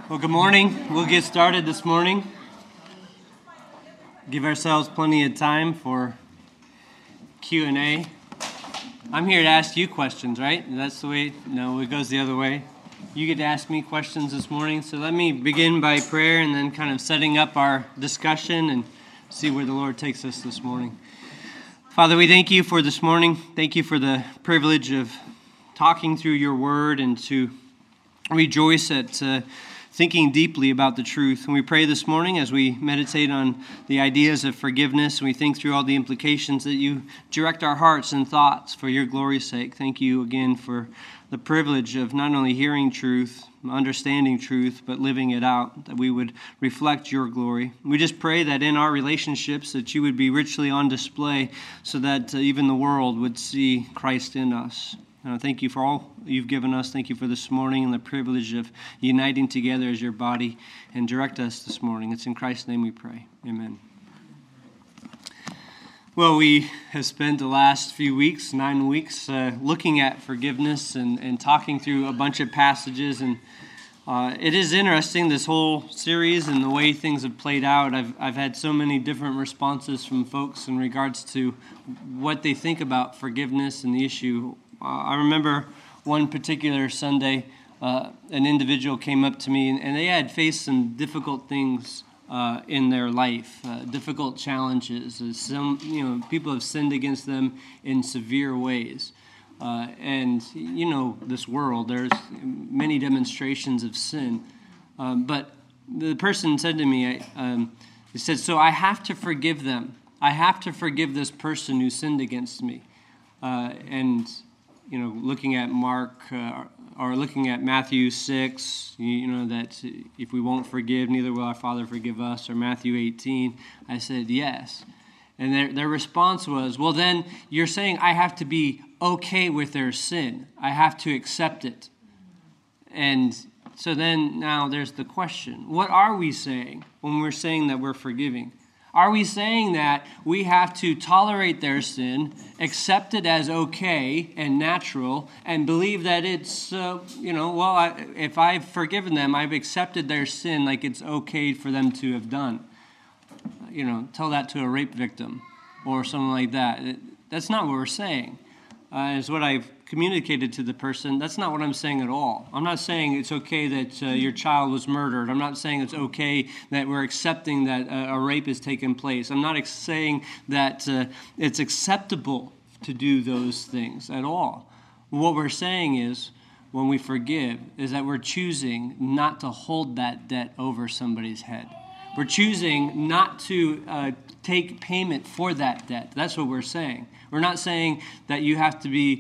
Well, good morning. We'll get started this morning. Give ourselves plenty of time for Q&A. I'm here to ask you questions, right? That's the way, no, it goes the other way. You get to ask me questions this morning. So let me begin by prayer and then kind of setting up our discussion and see where the Lord takes us this morning. Father, we thank you for this morning. Thank you for the privilege of talking through your word and to rejoice at thinking deeply about the truth. And we pray this morning as we meditate on the ideas of forgiveness and we think through all the implications that you direct our hearts and thoughts for your glory's sake. Thank you again for the privilege of not only hearing truth, understanding truth, but living it out, that we would reflect your glory. We just pray that in our relationships that you would be richly on display so that even the world would see Christ in us. Thank you for all you've given us. Thank you for this morning and the privilege of uniting together as your body, and direct us this morning. It's in Christ's name we pray. Amen. Well, we have spent the last few weeks, 9 weeks, looking at forgiveness and talking through a bunch of passages. And it is interesting, this whole series and the way things have played out. I've had so many different responses from folks in regards to what they think about forgiveness and the issue. I remember one particular Sunday, an individual came up to me, and they had faced some difficult things in their life, difficult challenges. Some, people have sinned against them in severe ways. And this world, there's many demonstrations of sin. But the person said to me, he said, so I have to forgive them. I have to forgive this person who sinned against me. Looking at Mark or looking at Matthew 6, that if we won't forgive, neither will our Father forgive us, or Matthew 18, I said yes. And their response was, well, then you're saying I have to be okay with their sin. I have to accept it. And so then now there's the question, what are we saying when we're saying that we're forgiving? Are we saying that we have to tolerate their sin, accept it as okay and natural, and believe that it's, if I've forgiven them, I've accepted their sin like it's okay for them to have done? Tell that to a rape victim or something like that. That's not what we're saying. Is what I've communicated to the person. That's not what I'm saying at all. I'm not saying it's okay that your child was murdered. I'm not saying it's okay that we're accepting that a rape has taken place. I'm not saying that it's acceptable to do those things at all. What we're saying is, when we forgive, is that we're choosing not to hold that debt over somebody's head. We're choosing not to take payment for that debt. That's what we're saying. We're not saying that you have to be,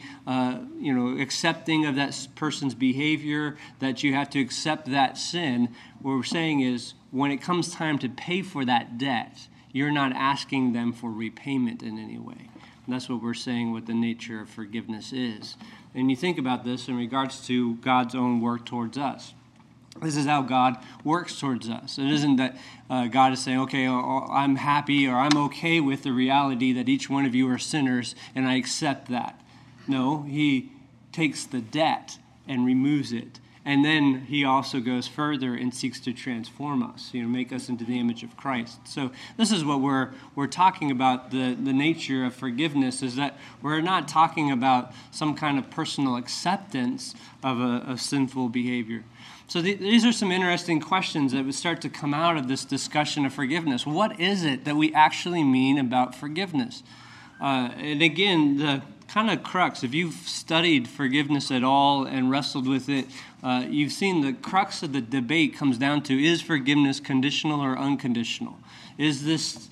accepting of that person's behavior, that you have to accept that sin. What we're saying is, when it comes time to pay for that debt, you're not asking them for repayment in any way. And that's what we're saying, what the nature of forgiveness is. And you think about this in regards to God's own work towards us. This is how God works towards us. It isn't that God is saying, okay, I'm happy or I'm okay with the reality that each one of you are sinners and I accept that. No, he takes the debt and removes it. And then he also goes further and seeks to transform us, make us into the image of Christ. So this is what we're talking about, the nature of forgiveness, is that we're not talking about some kind of personal acceptance of a sinful behavior. So these are some interesting questions that would start to come out of this discussion of forgiveness. What is it that we actually mean about forgiveness? And again, the kind of crux, if you've studied forgiveness at all and wrestled with it, you've seen the crux of the debate comes down to, is forgiveness conditional or unconditional? Is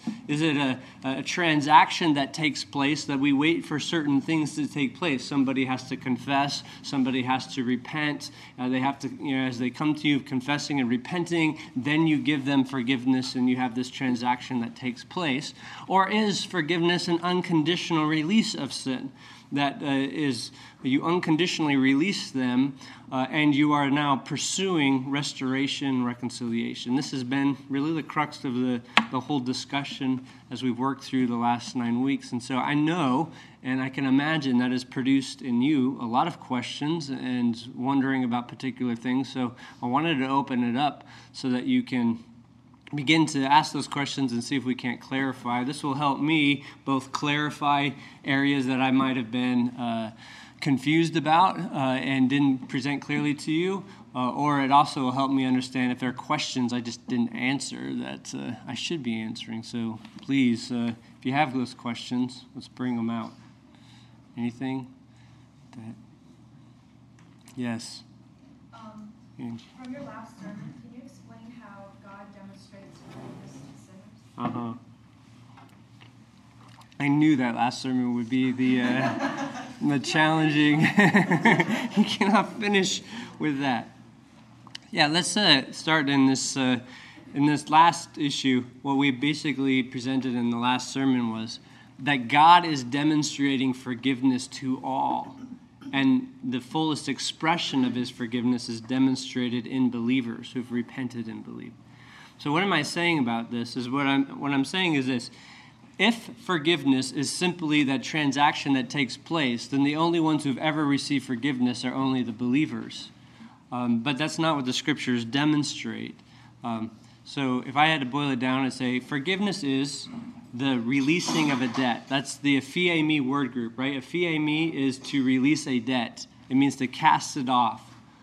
it a transaction that takes place that we wait for certain things to take place? Somebody has to confess. Somebody has to repent. They have to, as they come to you confessing and repenting, then you give them forgiveness and you have this transaction that takes place. Or is forgiveness an unconditional release of sin? that is you unconditionally release them, and you are now pursuing restoration, reconciliation. This has been really the crux of the whole discussion as we've worked through the last 9 weeks. And so I know, and I can imagine that has produced in you a lot of questions and wondering about particular things. So I wanted to open it up so that you can begin to ask those questions and see if we can't clarify. This will help me both clarify areas that I might have been confused about and didn't present clearly to you, or it also will help me understand if there are questions I just didn't answer that I should be answering. So please, if you have those questions, let's bring them out. Anything? Yes. From your last sermon, can you explain how God demonstrates forgiveness to sinners? I knew that last sermon would be the challenging. You cannot finish with that. Yeah, let's start in this last issue. What we basically presented in the last sermon was that God is demonstrating forgiveness to all. And the fullest expression of his forgiveness is demonstrated in believers who've repented and believed. So what am I saying about this? Is what I'm saying is this. If forgiveness is simply that transaction that takes place, then the only ones who've ever received forgiveness are only the believers. But that's not what the scriptures demonstrate. So if I had to boil it down, I'd say forgiveness is the releasing of a debt. That's the aphiemi word group, right? Aphiemi is to release a debt. It means to cast it off.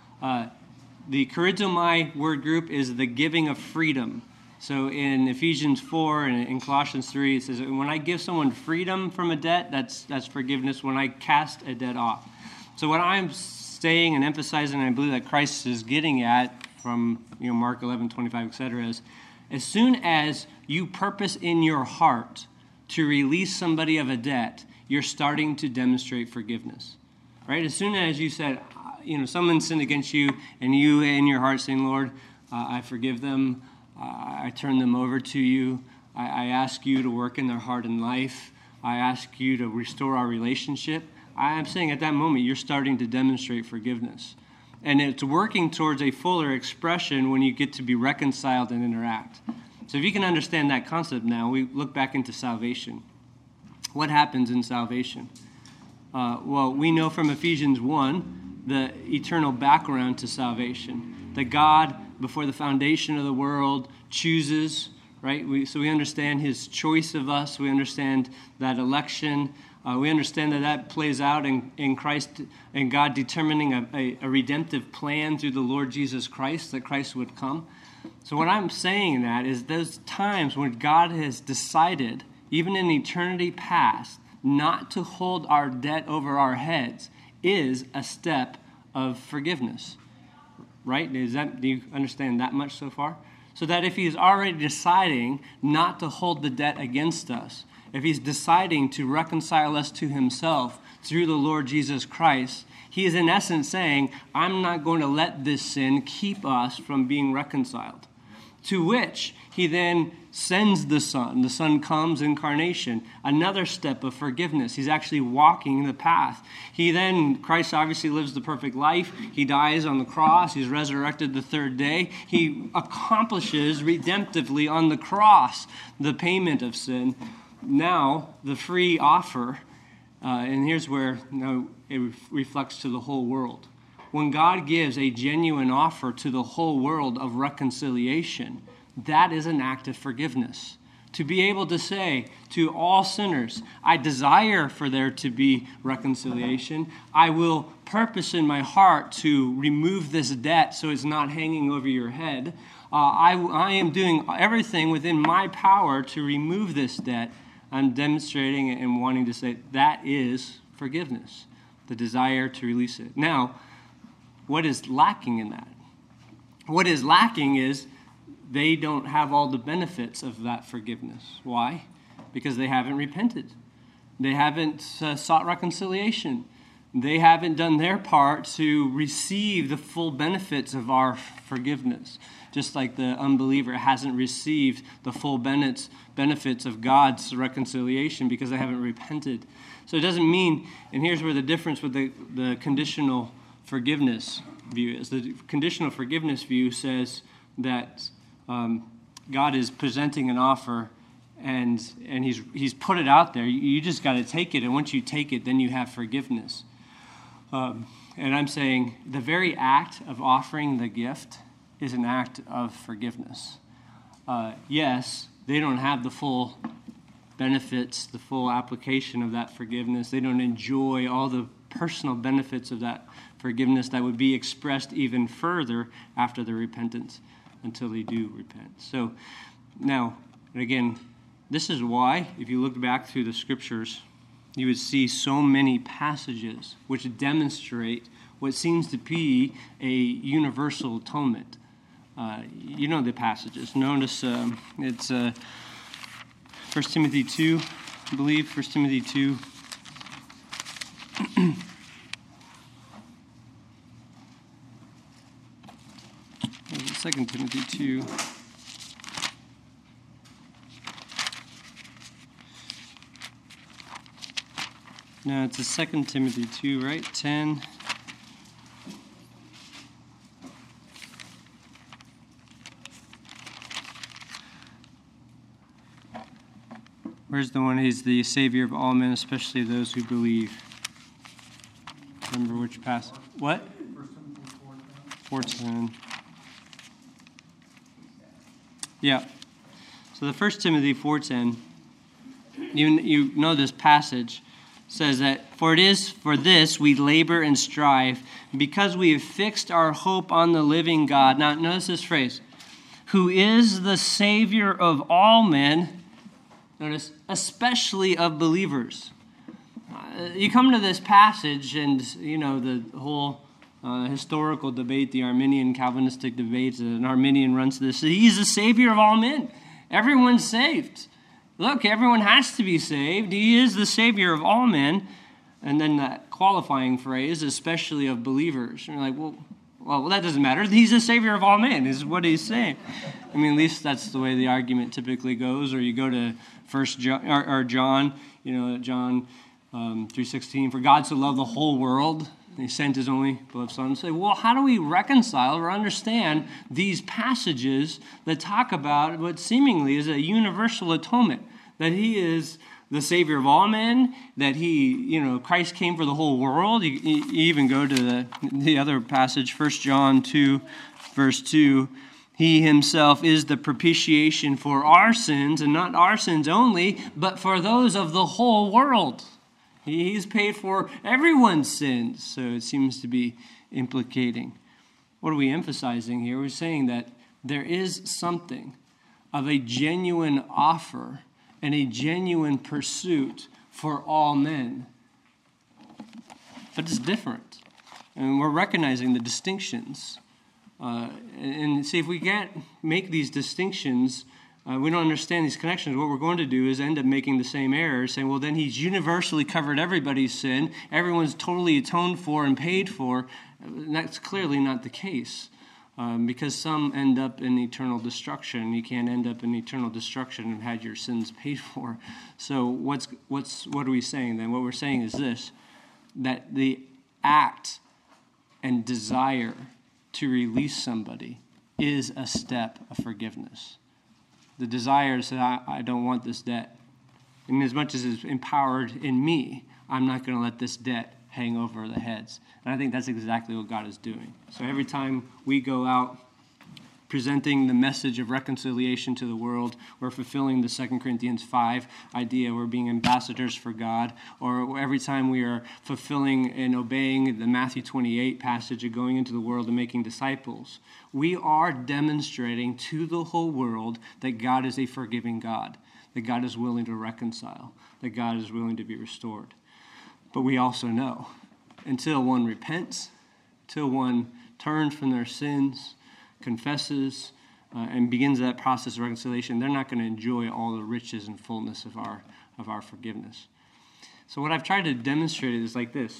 The charizomai word group is the giving of freedom. So in Ephesians 4 and in Colossians 3, it says, when I give someone freedom from a debt, that's forgiveness. When I cast a debt off. So what I'm saying and emphasizing, and I believe that Christ is getting at from Mark 11:25, etc., is as soon as you purpose in your heart to release somebody of a debt, you're starting to demonstrate forgiveness, right? As soon as you said, someone sinned against you, and you in your heart saying, Lord, I forgive them, I turn them over to you, I ask you to work in their heart and life, I ask you to restore our relationship, I'm saying at that moment you're starting to demonstrate forgiveness. And it's working towards a fuller expression when you get to be reconciled and interact. So if you can understand that concept now, we look back into salvation. What happens in salvation? Well, we know from Ephesians 1 the eternal background to salvation. That God, before the foundation of the world, chooses, right? So we understand his choice of us. We understand that election. We understand that plays out in Christ and God determining a redemptive plan through the Lord Jesus Christ, that Christ would come. So what I'm saying in that is those times when God has decided, even in eternity past, not to hold our debt over our heads is a step of forgiveness. Right? Do you understand that much so far? So that if he's already deciding not to hold the debt against us, if he's deciding to reconcile us to himself through the Lord Jesus Christ, he is in essence saying, I'm not going to let this sin keep us from being reconciled. To which he then sends the Son. The Son comes, incarnation, another step of forgiveness. He's actually walking the path. Christ obviously lives the perfect life. He dies on the cross. He's resurrected the third day. He accomplishes redemptively on the cross the payment of sin. Now, the free offer, and here's where it reflects to the whole world. When God gives a genuine offer to the whole world of reconciliation, that is an act of forgiveness. To be able to say to all sinners, I desire for there to be reconciliation. I will purpose in my heart to remove this debt so it's not hanging over your head. I am doing everything within my power to remove this debt. I'm demonstrating and wanting to say that is forgiveness, the desire to release it. Now, what is lacking in that? What is lacking is they don't have all the benefits of that forgiveness. Why? Because they haven't repented. They haven't sought reconciliation. they haven't done their part to receive the full benefits of our forgiveness. Just like the unbeliever hasn't received the full benefits of God's reconciliation because they haven't repented. So it doesn't mean, and here's where the difference with the conditional forgiveness view is. The conditional forgiveness view says that God is presenting an offer and he's put it out there. You just got to take it, and once you take it, then you have forgiveness. And I'm saying the very act of offering the gift is an act of forgiveness. Yes, they don't have the full benefits, the full application of that forgiveness. They don't enjoy all the personal benefits of that forgiveness that would be expressed even further after the repentance until they do repent. So now, and again, this is why, if you look back through the scriptures, you would see so many passages which demonstrate what seems to be a universal atonement. You know the passages. Notice it's 1 Timothy 2, I believe, 1 Timothy 2. 2 Timothy 2. No, it's a 2 Timothy 2, right? 10. Where's the one? He's the Savior of all men, especially those who believe. Remember which passage? What? 4:10. Yeah. So the 1 Timothy 4:10, you know this passage says that, for it is for this we labor and strive, because we have fixed our hope on the living God. Now notice this phrase, who is the Savior of all men, notice, especially of believers. You come to this passage and, you know, the whole historical debate, the Arminian Calvinistic debate, an Arminian runs this. He's the Savior of all men. Everyone's saved. Look, everyone has to be saved. He is the Savior of all men. And then that qualifying phrase, especially of believers. And you're like, well, that doesn't matter. He's the Savior of all men, is what he's saying. I mean, at least that's the way the argument typically goes. Or you go to John, you know, John 3:16, for God so loved the whole world, he sent his only beloved Son. Say, well, how do we reconcile or understand these passages that talk about what seemingly is a universal atonement? That he is the Savior of all men, that he, you know, Christ came for the whole world. You even go to the other passage, 1 John 2, verse 2. He himself is the propitiation for our sins, and not our sins only, but for those of the whole world. He's paid for everyone's sins, so it seems to be implicating. What are we emphasizing here? We're saying that there is something of a genuine offer and a genuine pursuit for all men. But it's different. And we're recognizing the distinctions. And see, if we can't make these distinctions, we don't understand these connections. What we're going to do is end up making the same error, saying, well, then he's universally covered everybody's sin. Everyone's totally atoned for and paid for. That's clearly not the case, because some end up in eternal destruction. You can't end up in eternal destruction and had your sins paid for. So what are we saying then? What we're saying is this, that the act and desire to release somebody is a step of forgiveness. The desire to say, I don't want this debt. And as much as it's empowered in me, I'm not going to let this debt hang over the heads. And I think that's exactly what God is doing. So every time we go out presenting the message of reconciliation to the world, we're fulfilling the 2 Corinthians 5 idea. We're being ambassadors for God. Or every time we are fulfilling and obeying the Matthew 28 passage of going into the world and making disciples, we are demonstrating to the whole world that God is a forgiving God, that God is willing to reconcile, that God is willing to be restored. But we also know, until one repents, until one turns from their sins, confesses, and begins that process of reconciliation, they're not going to enjoy all the riches and fullness of our forgiveness. So what I've tried to demonstrate is like this.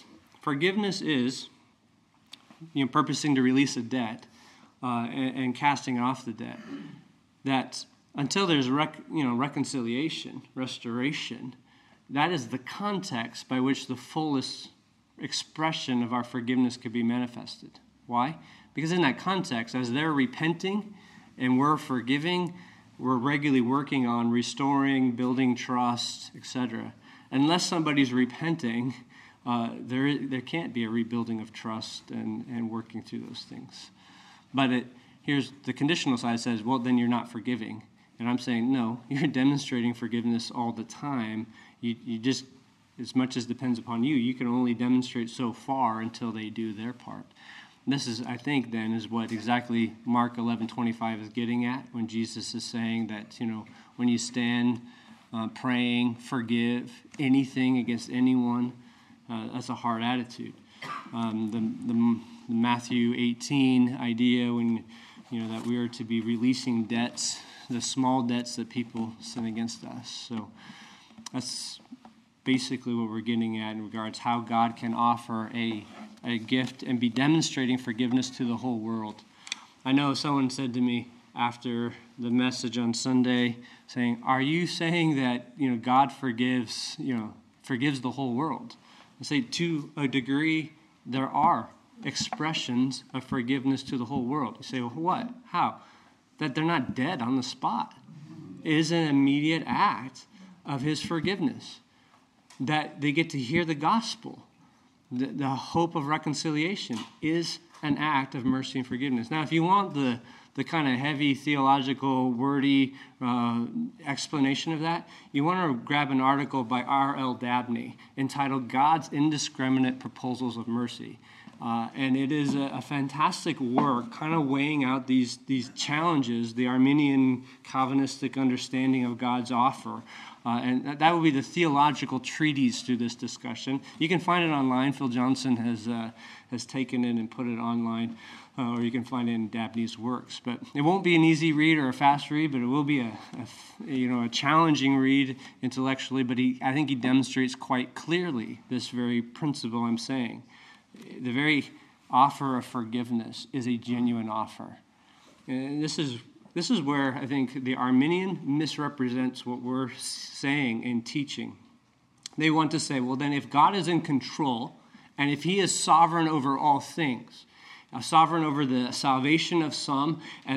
forgiveness is, purposing to release a debt and casting off the debt. That until there's reconciliation, restoration, that is the context by which the fullest expression of our forgiveness could be manifested. Why? Because in that context, as they're repenting and we're forgiving, we're regularly working on restoring, building trust, etc. Unless somebody's repenting, there can't be a rebuilding of trust and working through those things. But here's the conditional side says, well, then you're not forgiving. And I'm saying, no, you're demonstrating forgiveness all the time. You just, as much as depends upon you, you can only demonstrate so far until they do their part. This is, I think, then, is what exactly Mark 11:25 is getting at when Jesus is saying that, when you stand praying, forgive anything against anyone, that's a hard attitude. The Matthew 18 idea when, that we are to be releasing debts, the small debts that people sin against us. So that's basically what we're getting at in regards how God can offer a gift and be demonstrating forgiveness to the whole world. I know someone said to me after the message on Sunday, saying, "Are you saying that God forgives the whole world?" I say, to a degree, there are expressions of forgiveness to the whole world. You say, well, what? How? That they're not dead on the spot. It is an immediate act of his forgiveness. That they get to hear the gospel. The hope of reconciliation is an act of mercy and forgiveness. Now, if you want the kind of heavy theological, wordy explanation of that, you want to grab an article by R.L. Dabney entitled God's Indiscriminate Proposals of Mercy. And it is a fantastic work kind of weighing out these challenges, the Arminian Calvinistic understanding of God's offer. And that would be the theological treatise to this discussion. You can find it online. Phil Johnson has taken it and put it online, or you can find it in Dabney's works. But it won't be an easy read or a fast read, but it will be a challenging read intellectually. But I think he demonstrates quite clearly this very principle I'm saying. The very offer of forgiveness is a genuine offer. And this is where I think the Arminian misrepresents what we're saying and teaching. They want to say, well, then if God is in control and if he is sovereign over all things, sovereign over the salvation of some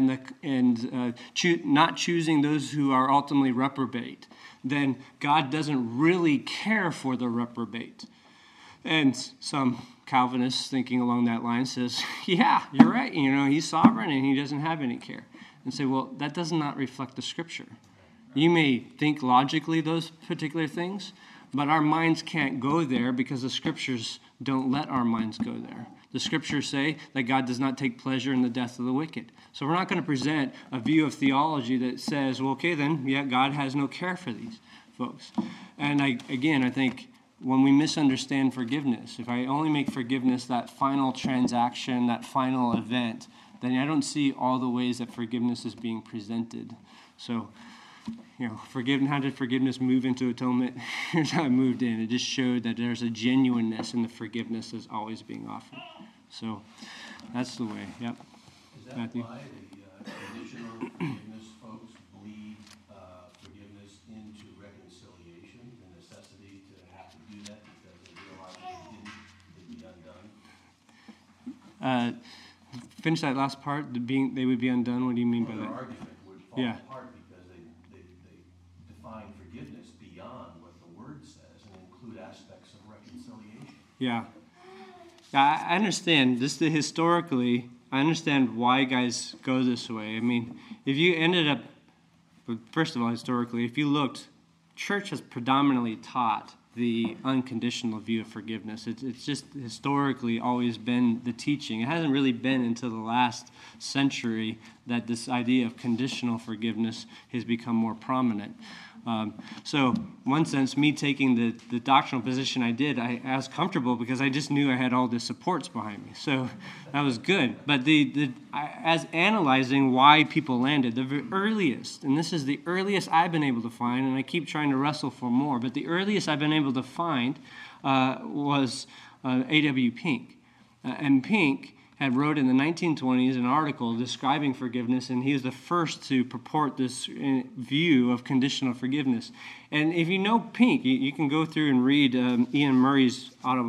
not choosing those who are ultimately reprobate, then God doesn't really care for the reprobate. And some Calvinists thinking along that line says, yeah, you're right. He's sovereign and he doesn't have any care. And say, well, that does not reflect the Scripture. You may think logically those particular things, but our minds can't go there because the Scriptures don't let our minds go there. The Scriptures say that God does not take pleasure in the death of the wicked. So we're not going to present a view of theology that says, well, okay, then, yeah, God has no care for these folks. And I think when we misunderstand forgiveness, if I only make forgiveness that final transaction, that final event, then I don't see all the ways that forgiveness is being presented. So, how did forgiveness move into atonement? Here's how it moved in. It just showed that there's a genuineness in the forgiveness that's always being offered. So, that's the way. Yep. Is that Matthew? why the conditional forgiveness folks bleed forgiveness into reconciliation, the necessity to have to do that because they realize if they didn't, they'd be undone? Finish that last part. They would be undone. What do you mean by Their that? argument would fall apart because they define forgiveness beyond what the Word says and include aspects of reconciliation. Yeah. I understand. Historically, I understand why guys go this way. I mean, if you ended up, first of all, historically, if you looked, church has predominantly taught the unconditional view of forgiveness. It's just historically always been the teaching. It hasn't really been until the last century that this idea of conditional forgiveness has become more prominent. So, in one sense, me taking the doctrinal position I did, I was comfortable because I just knew I had all the supports behind me. So that was good. But as analyzing why people landed, the earliest, and this is the earliest I've been able to find, and I keep trying to wrestle for more, but the earliest I've been able to find was A.W. Pink. And Pink had wrote in the 1920s an article describing forgiveness, and he was the first to purport this view of conditional forgiveness. And if you know Pink, you can go through and read Ian Murray's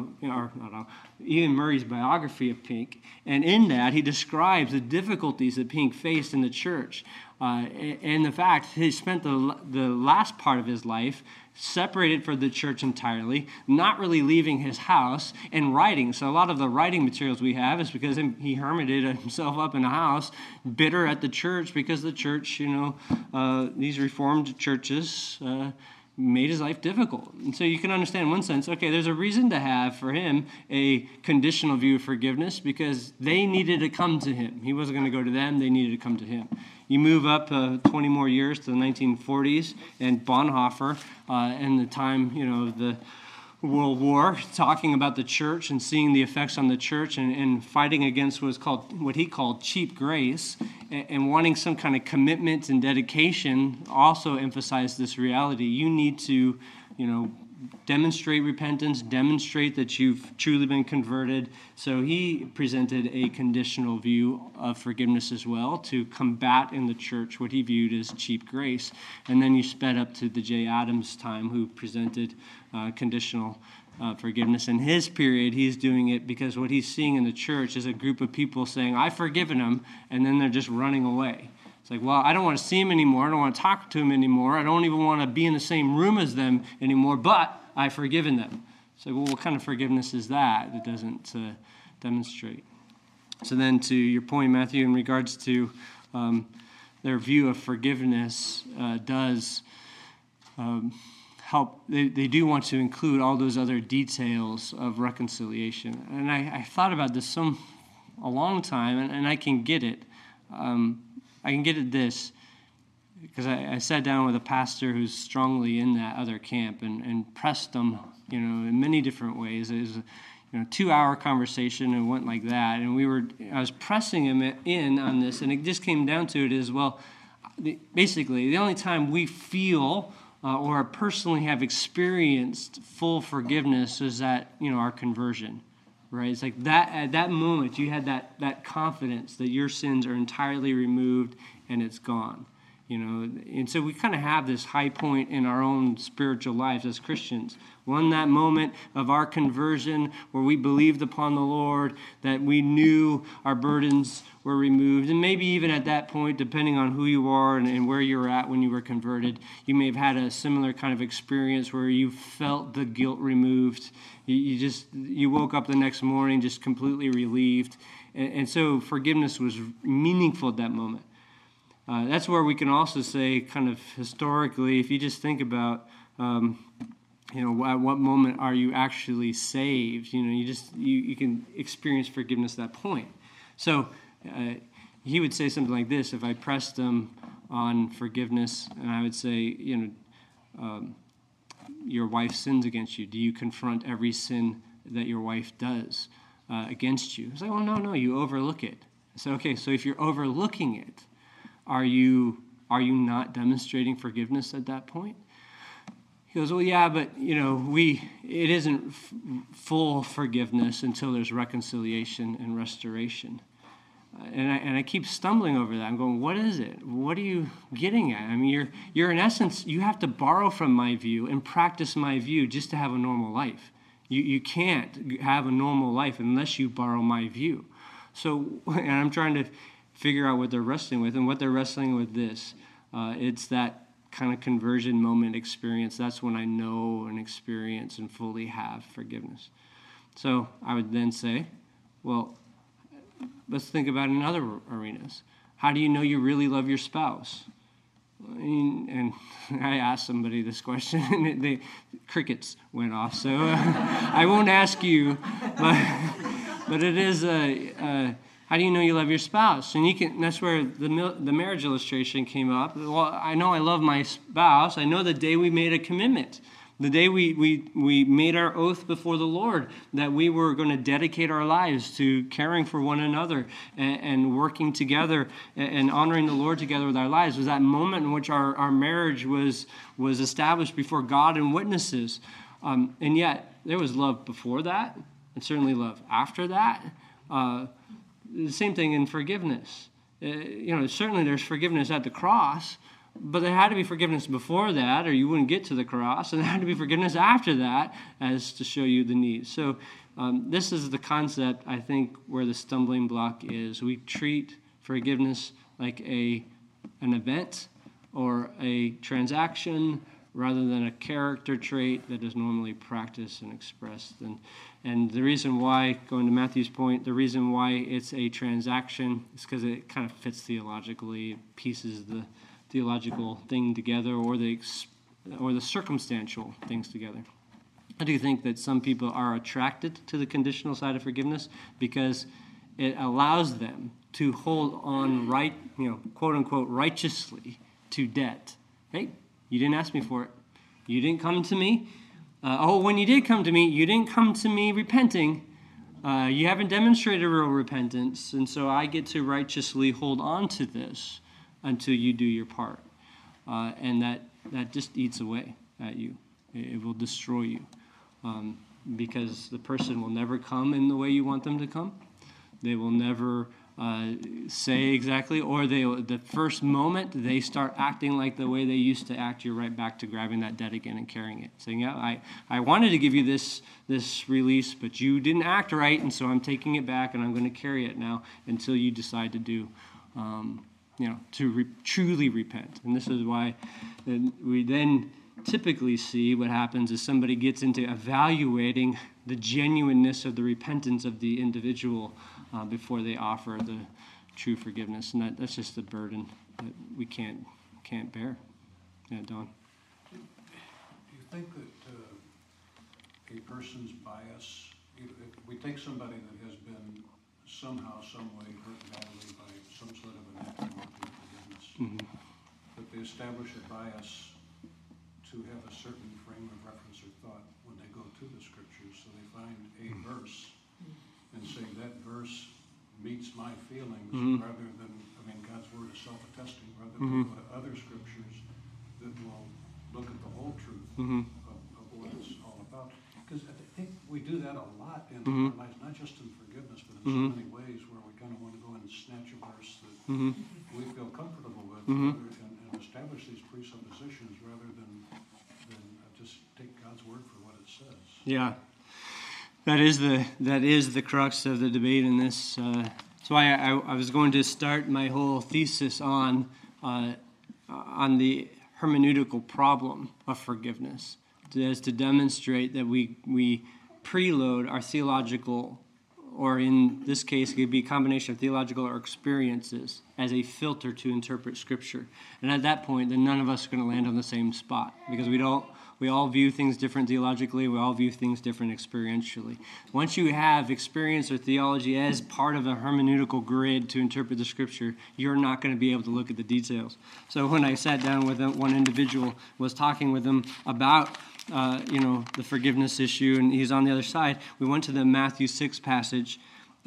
biography of Pink, and in that he describes the difficulties that Pink faced in the church, and the fact he spent the last part of his life separated from the church entirely, not really leaving his house, and writing. So a lot of the writing materials we have is because he hermited himself up in a house, bitter at the church because the church, these Reformed churches made his life difficult. And so you can understand in one sense, okay, there's a reason to have for him a conditional view of forgiveness because they needed to come to him. He wasn't going to go to them, they needed to come to him. You move up 20 more years to the 1940s, and Bonhoeffer, in the time, the World War, talking about the church and seeing the effects on the church and fighting against what he called cheap grace and wanting some kind of commitment and dedication, also emphasized this reality. You need to, demonstrate repentance, demonstrate that you've truly been converted. So he presented a conditional view of forgiveness as well to combat in the church what he viewed as cheap grace. And then you sped up to the J. Adams time, who presented conditional forgiveness. In his period, he's doing it because what he's seeing in the church is a group of people saying, I've forgiven him, and then they're just running away. It's like, well, I don't want to see him anymore. I don't want to talk to him anymore. I don't even want to be in the same room as them anymore, but I've forgiven them. It's like, well, what kind of forgiveness is that? It doesn't demonstrate. So then to your point, Matthew, in regards to their view of forgiveness does help. They do want to include all those other details of reconciliation. And I thought about this a long time, and I can get it. I can get at this because I sat down with a pastor who's strongly in that other camp and pressed them, in many different ways. It was a 2-hour conversation and went like that. And I was pressing him in on this, and it just came down to it is, well, basically, the only time we feel or personally have experienced full forgiveness is at, our conversion. Right? It's like that at that moment you had that confidence that your sins are entirely removed and it's gone. And so we kind of have this high point in our own spiritual lives as Christians. That moment of our conversion where we believed upon the Lord, that we knew our burdens were removed. And maybe even at that point, depending on who you are and where you were at when you were converted, you may have had a similar kind of experience where you felt the guilt removed. You woke up the next morning just completely relieved. And so forgiveness was meaningful at that moment. That's where we can also say, kind of historically, if you just think about, at what moment are you actually saved? You can experience forgiveness at that point. So he would say something like this: if I pressed him on forgiveness, and I would say, your wife sins against you. Do you confront every sin that your wife does against you? It's like, well, no, you overlook it. So okay, so if you're overlooking it, are you not demonstrating forgiveness at that point? He goes, well, yeah, but it isn't full forgiveness until there's reconciliation and restoration. And I keep stumbling over that. I'm going, what is it? What are you getting at? I mean, you're in essence, you have to borrow from my view and practice my view just to have a normal life. You can't have a normal life unless you borrow my view. So, and I'm trying to figure out what they're wrestling with, and what they're wrestling with this. It's that kind of conversion moment experience. That's when I know and experience and fully have forgiveness. So I would then say, well, let's think about in other arenas. How do you know you really love your spouse? And I asked somebody this question, and the crickets went off. So I won't ask you, but it is how do you know you love your spouse? And that's where the marriage illustration came up. Well, I know I love my spouse. I know the day we made a commitment, the day we made our oath before the Lord that we were going to dedicate our lives to caring for one another and working together and honoring the Lord together with our lives, was that moment in which our marriage was established before God and witnesses. And yet, there was love before that. and certainly love after that. The same thing in forgiveness. Certainly there's forgiveness at the cross, but there had to be forgiveness before that, or you wouldn't get to the cross, and there had to be forgiveness after that, as to show you the need. So this is the concept, I think, where the stumbling block is. We treat forgiveness like an event or a transaction rather than a character trait that is normally practiced and expressed. And the reason why, going to Matthew's point, the reason why it's a transaction is because it kind of fits theologically, pieces the theological thing together, or the circumstantial things together. I do think that some people are attracted to the conditional side of forgiveness because it allows them to hold on quote unquote, righteously to debt. Hey, you didn't ask me for it. You didn't come to me. When you did come to me, you didn't come to me repenting. You haven't demonstrated real repentance, and so I get to righteously hold on to this until you do your part. And that just eats away at you. It will destroy you. Because the person will never come in the way you want them to come. They will never say exactly, or the first moment they start acting like the way they used to act, you're right back to grabbing that debt again and carrying it. Saying, yeah, I wanted to give you this release, but you didn't act right, and so I'm taking it back, and I'm going to carry it now until you decide to do, truly repent. And this is why we then typically see what happens is somebody gets into evaluating the genuineness of the repentance of the individual before they offer the true forgiveness, and that's just a burden that we can't bear. Yeah, Don. Do you think that a person's bias, if we take somebody that has been somehow, some way hurt badly by some sort of an act of forgiveness, that they establish a bias to have a certain frame of reference or thought when they go to the scriptures, so they find a verse and say that verse meets my feelings, rather than, God's word is self-attesting, rather than go to other scriptures that will look at the whole truth of what it's all about. Because I think we do that a lot in our lives, not just in forgiveness, but in so many ways, where we kind of want to go and snatch a verse that we feel comfortable with, and establish these presuppositions rather than just take God's word for what it says. Yeah, that is the crux of the debate in this. That's why I was going to start my whole thesis on the hermeneutical problem of forgiveness, to demonstrate that we preload our theological, or in this case, it could be a combination of theological or experiences, as a filter to interpret Scripture. And at that point, then none of us are going to land on the same spot, because we all view things different theologically, we all view things different experientially. Once you have experience or theology as part of a hermeneutical grid to interpret the Scripture, you're not going to be able to look at the details. So when I sat down with one individual, was talking with them about the forgiveness issue, and he's on the other side, we went to the Matthew 6 passage,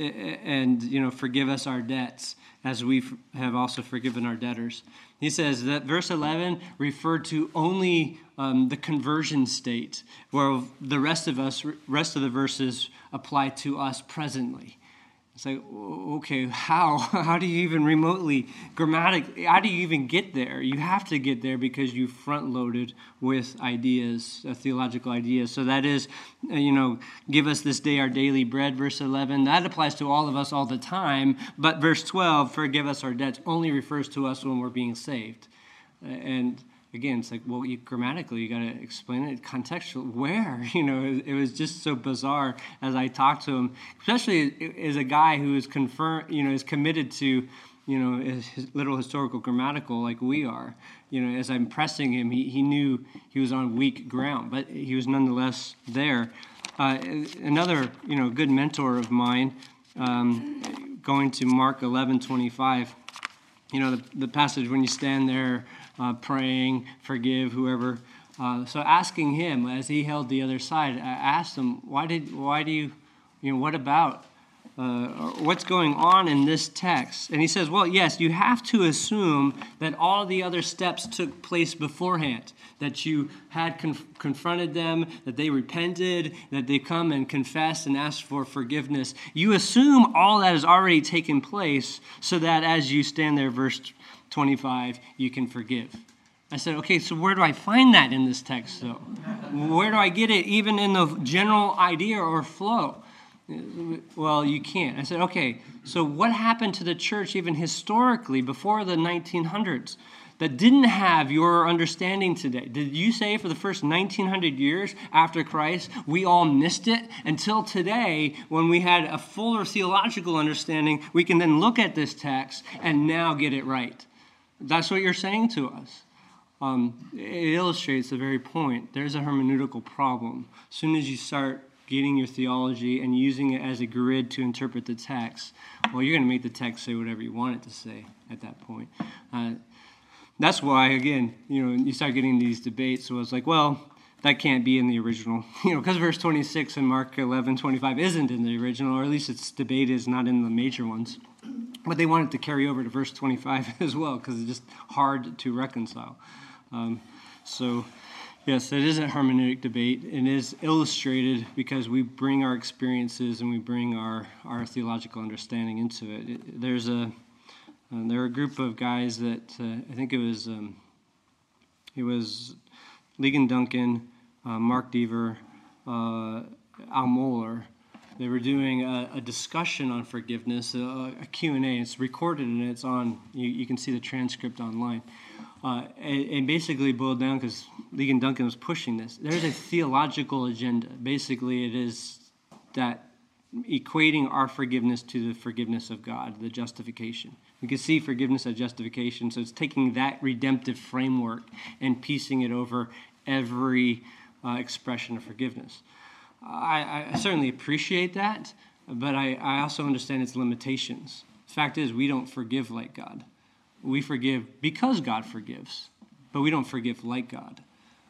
and forgive us our debts as we have also forgiven our debtors. He says that verse 11 referred to only the conversion state, where the rest of the verses apply to us presently. It's like, okay, how do you even remotely, grammatically, how do you even get there? You have to get there because you front-loaded with ideas, theological ideas. So that is, give us this day our daily bread, verse 11. That applies to all of us all the time. But verse 12, forgive us our debts, only refers to us when we're being saved. And again, it's like, well, grammatically, you got to explain it contextually. Where? It was just so bizarre as I talked to him, especially as a guy who is is committed to, his little historical grammatical like we are. As I'm pressing him, he knew he was on weak ground, but he was nonetheless there. Another, good mentor of mine, going to Mark 11:25. The passage when you stand there praying, forgive whoever. So asking him as he held the other side, I asked him, why do you, what about what's going on in this text. And he says, well, yes, you have to assume that all the other steps took place beforehand, that you had confronted them, that they repented, that they come and confessed and asked for forgiveness. You assume all that has already taken place so that as you stand there, verse 25, you can forgive. I said, okay, so where do I find that in this text, though? Where do I get it, even in the general idea or flow? Well, you can't. I said, okay, so what happened to the church even historically before the 1900s that didn't have your understanding today? Did you say for the first 1900 years after Christ, we all missed it? Until today, when we had a fuller theological understanding, we can then look at this text and now get it right. That's what you're saying to us. It illustrates the very point. There's a hermeneutical problem. As soon as you start getting your theology and using it as a grid to interpret the text, well, you're going to make the text say whatever you want it to say at that point. That's why, again, you start getting these debates. So it's like, well, that can't be in the original, because verse 26 in Mark 11:25 isn't in the original, or at least its debate is not in the major ones. But they want it to carry over to verse 25 as well, because it's just hard to reconcile. So, yes, it is a hermeneutic debate. It is illustrated because we bring our experiences and we bring our theological understanding into it. There are a group of guys that I think it was Ligon Duncan, Mark Deaver, Al Mohler. They were doing a discussion on forgiveness, a Q&A. It's recorded and it's on. You can see the transcript online. And basically boiled down, because Ligon Duncan was pushing this, there's a theological agenda. Basically, it is that equating our forgiveness to the forgiveness of God, the justification. We can see forgiveness as justification, so it's taking that redemptive framework and piecing it over every expression of forgiveness. I certainly appreciate that, but I also understand its limitations. The fact is, we don't forgive like God. We forgive because God forgives, but we don't forgive like God.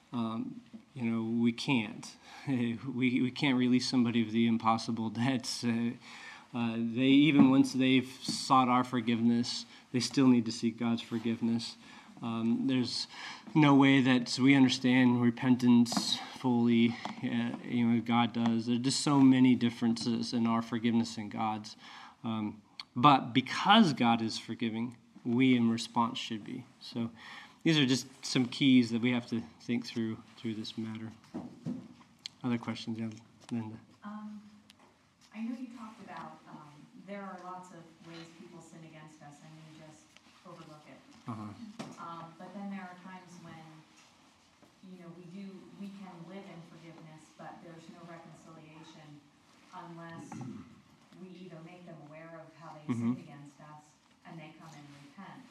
We can't. We can't release somebody of the impossible debts. They, even once they've sought our forgiveness, they still need to seek God's forgiveness. There's no way that we understand repentance fully. God does. There's just so many differences in our forgiveness and God's. But because God is forgiving, we in response should be. So these are just some keys that we have to think through this matter. Other questions, yeah, Linda? I know you talked about there are lots of ways people sin against us and we just overlook it. But then there are times when, we can live in forgiveness, but there's no reconciliation unless we either make them aware of how they sinned against us and they come and repent.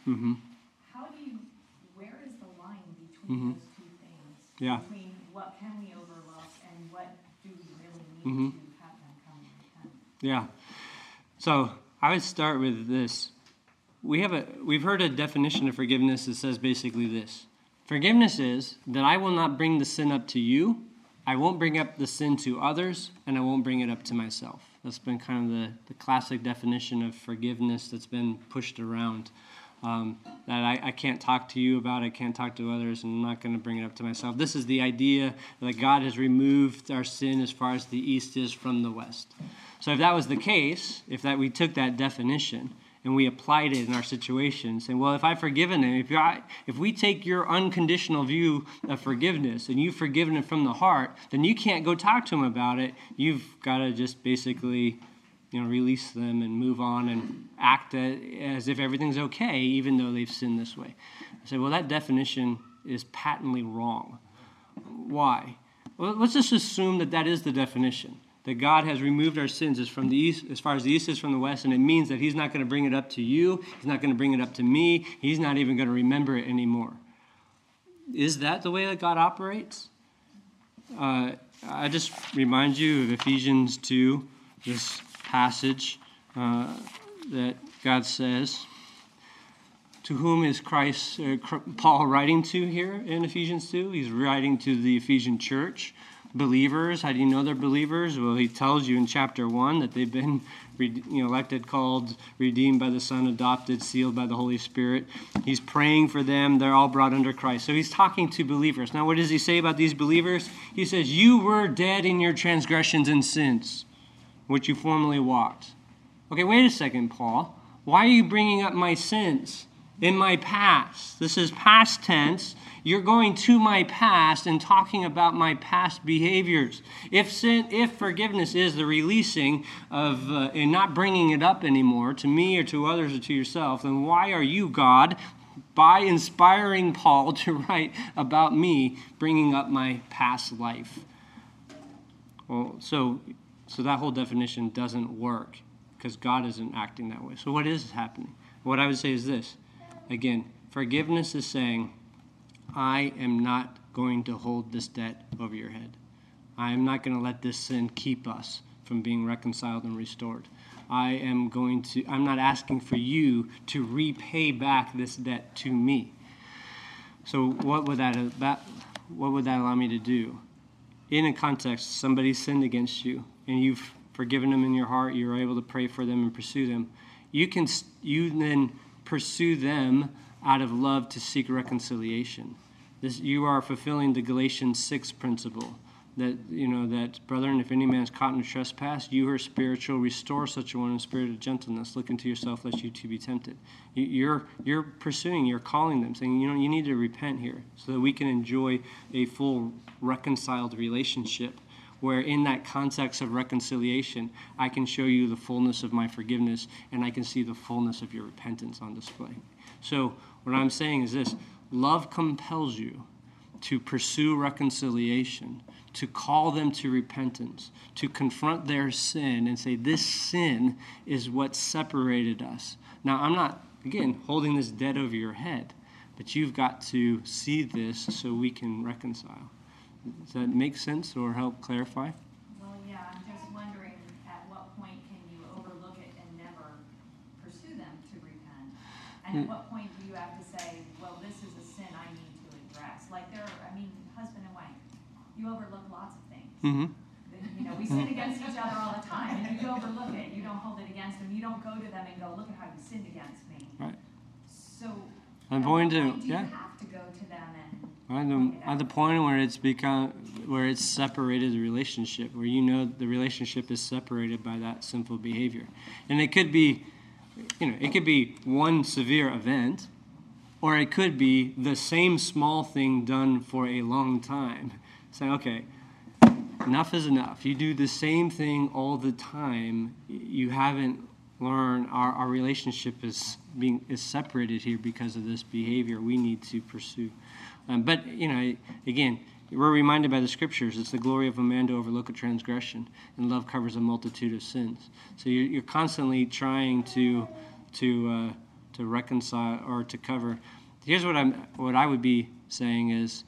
Where is the line between those two things? Yeah. Between what can we overlook and what do we really need to have them come and repent? Yeah. So I would start with this. We've heard a definition of forgiveness that says basically this. Forgiveness is that I will not bring the sin up to you, I won't bring up the sin to others, and I won't bring it up to myself. That's been kind of the classic definition of forgiveness that's been pushed around. That I can't talk to you about, I can't talk to others, and I'm not going to bring it up to myself. This is the idea that God has removed our sin as far as the east is from the west. So if that was the case, we took that definition and we applied it in our situation, saying, well, if I've forgiven him, if we take your unconditional view of forgiveness and you've forgiven him from the heart, then you can't go talk to him about it. You've got to just basically release them and move on and act as if everything's okay, even though they've sinned this way. I say, well, that definition is patently wrong. Why? Well, let's just assume that is the definition, that God has removed our sins as from the east, as far as the east is from the west, and it means that he's not going to bring it up to you, he's not going to bring it up to me, he's not even going to remember it anymore. Is that the way that God operates? I just remind you of Ephesians 2, this passage that God says, to whom is Paul writing to here in Ephesians 2? He's writing to the Ephesian church. believers. How do you know they're believers? Well, he tells you in chapter 1 that they've been elected, called, redeemed by the Son, adopted, sealed by the Holy Spirit. He's praying for them. They're all brought under Christ. So he's talking to believers. Now, what does he say about these believers? He says, you were dead in your transgressions and sins, which you formerly walked. Okay, wait a second, Paul. Why are you bringing up my sins in my past? This is past tense. You're going to my past and talking about my past behaviors. If forgiveness is the releasing of and not bringing it up anymore to me or to others or to yourself, then why are you, God, by inspiring Paul to write about me, bringing up my past life? Well, so that whole definition doesn't work because God isn't acting that way. So what is happening? What I would say is this. Again, forgiveness is saying, I am not going to hold this debt over your head. I am not going to let this sin keep us from being reconciled and restored. I'm not asking for you to repay back this debt to me. So what would that allow me to do? In a context, somebody sinned against you, and you've forgiven them in your heart, you're able to pray for them and pursue them. You then pursue them out of love to seek reconciliation. You are fulfilling the Galatians 6 principle that brethren, if any man is caught in a trespass, you who are spiritual, restore such a one in spirit of gentleness. Look into yourself, lest you too be tempted. You're pursuing, you're calling them, saying, you need to repent here, so that we can enjoy a full reconciled relationship. Where in that context of reconciliation, I can show you the fullness of my forgiveness, and I can see the fullness of your repentance on display. So what I'm saying is this: love compels you to pursue reconciliation, to call them to repentance, to confront their sin and say, this sin is what separated us. Now, I'm not, again, holding this debt over your head, but you've got to see this so we can reconcile. Does that make sense or help clarify? Well, yeah, I'm just wondering at what point can you overlook it and never pursue them to repent? And at what point do you have to say, well, this is a sin I need to address? Like husband and wife, you overlook lots of things. Mm-hmm. We sin against each other all the time, and you overlook it. You don't hold it against them. You don't go to them and go, look at how you sinned against me. Right. So I'm going to, do you yeah. have to go to them and At the point where it's separated the relationship, where the relationship is separated by that sinful behavior, and it could be, it could be one severe event, or it could be the same small thing done for a long time. Saying, okay, enough is enough. You do the same thing all the time. You haven't learned. Our relationship is separated here because of this behavior we need to pursue. But, again, we're reminded by the Scriptures, it's the glory of a man to overlook a transgression, and love covers a multitude of sins. So you're constantly trying to reconcile or to cover. Here's what I would be saying is,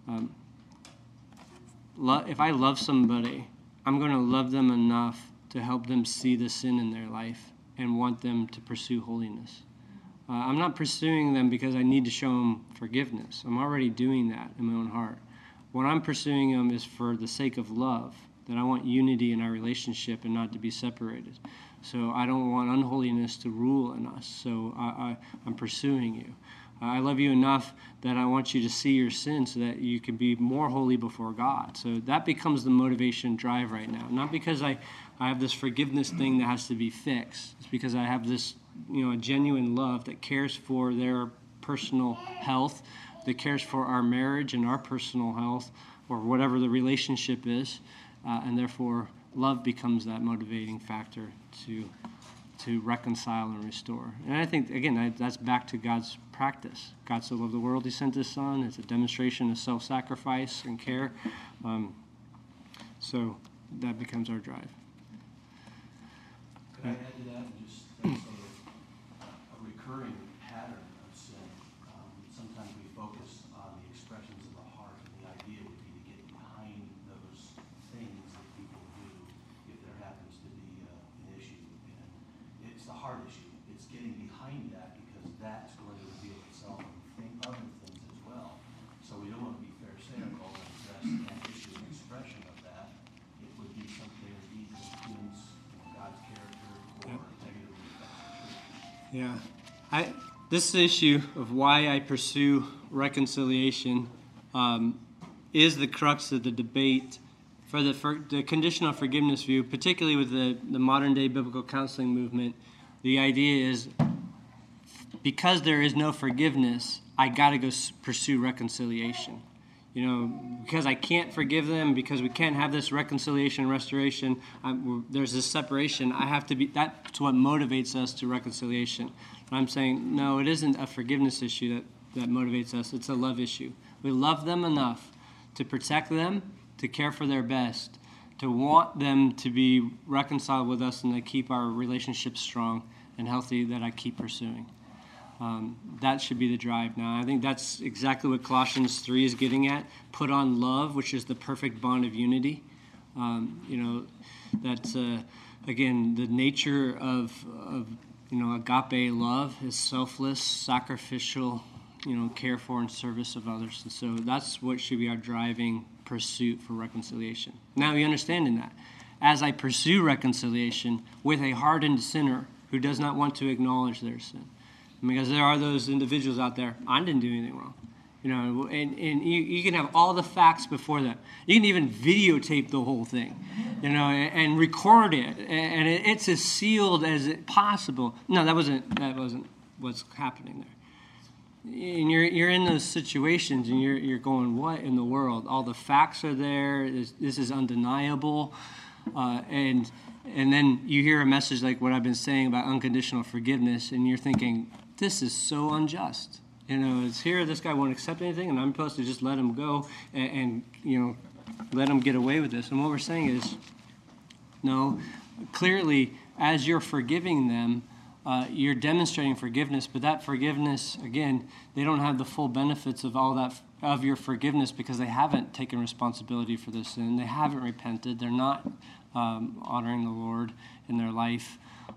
if I love somebody, I'm going to love them enough to help them see the sin in their life and want them to pursue holiness. I'm not pursuing them because I need to show them forgiveness. I'm already doing that in my own heart. What I'm pursuing them is for the sake of love, that I want unity in our relationship and not to be separated. So I don't want unholiness to rule in us. So I'm pursuing you. I love you enough that I want you to see your sin so that you can be more holy before God. So that becomes the motivation drive right now. Not because I have this forgiveness thing that has to be fixed. It's because I have this, a genuine love that cares for their personal health, that cares for our marriage and our personal health, or whatever the relationship is, and therefore love becomes that motivating factor to reconcile and restore. And I think, again, that's back to God's practice. God so loved the world, he sent his son. It's a demonstration of self-sacrifice and care. So that becomes our drive. Could I add to that and just say a recurring pattern of sin? Sometimes we focus on the expressions of the heart, and the idea would be to get behind those things that people do if there happens to be an issue. And it's the heart issue. It's getting behind that because that's going to reveal itself in other things as well. So we don't want to be pharisaical and address that issue and expression of Yeah. This issue of why I pursue reconciliation is the crux of the debate for the conditional forgiveness view, particularly with the modern-day biblical counseling movement. The idea is, because there is no forgiveness, I got to go pursue reconciliation. Because I can't forgive them, because we can't have this reconciliation and restoration, there's this separation. That's what motivates us to reconciliation. And I'm saying, no, it isn't a forgiveness issue that motivates us. It's a love issue. We love them enough to protect them, to care for their best, to want them to be reconciled with us and to keep our relationships strong and healthy, that I keep pursuing. That should be the drive now. I think that's exactly what Colossians 3 is getting at. Put on love, which is the perfect bond of unity. That's, again, the nature of agape love is selfless, sacrificial, care for and service of others. And so that's what should be our driving pursuit for reconciliation. Now, you understand in that, as I pursue reconciliation with a hardened sinner who does not want to acknowledge their sin, because there are those individuals out there, I didn't do anything wrong. And you can have all the facts before that. You can even videotape the whole thing, and record it, and it's as sealed as it possible. No, that wasn't what's happening there. And you're in those situations, and you're going, what in the world? All the facts are there. This is undeniable, and then you hear a message like what I've been saying about unconditional forgiveness, and you're thinking, this is so unjust. It's here, this guy won't accept anything, and I'm supposed to just let him go and let him get away with this. And what we're saying is, no, clearly, as you're forgiving them, you're demonstrating forgiveness, but that forgiveness, again, they don't have the full benefits of all that, of your forgiveness, because they haven't taken responsibility for this sin. They haven't repented. They're not honoring the Lord in their life.